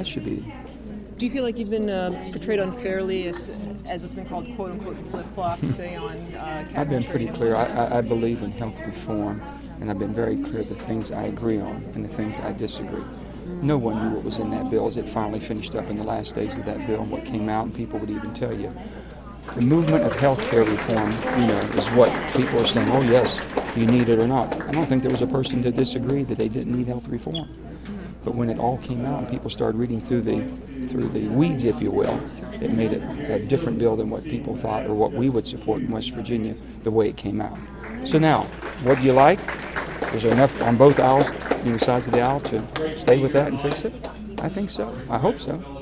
that should be. Do you feel like you've been portrayed unfairly as what's been called quote-unquote flip-flops, say, on I've been pretty clear. I believe in health reform, and I've been very clear the things I agree on and the things I disagree. No one knew what was in that bill as it finally finished up in the last days of that bill and what came out, and people would even tell you. The movement of health care reform, is what people are saying, oh yes, you need it or not. I don't think there was a person to disagree that they didn't need health reform. But when it all came out and people started reading through the weeds, if you will, it made it a different bill than what people thought or what we would support in West Virginia the way it came out. So now, what do you like? Is there enough on both aisles, sides of the aisle to stay with that and fix it? I think so. I hope so.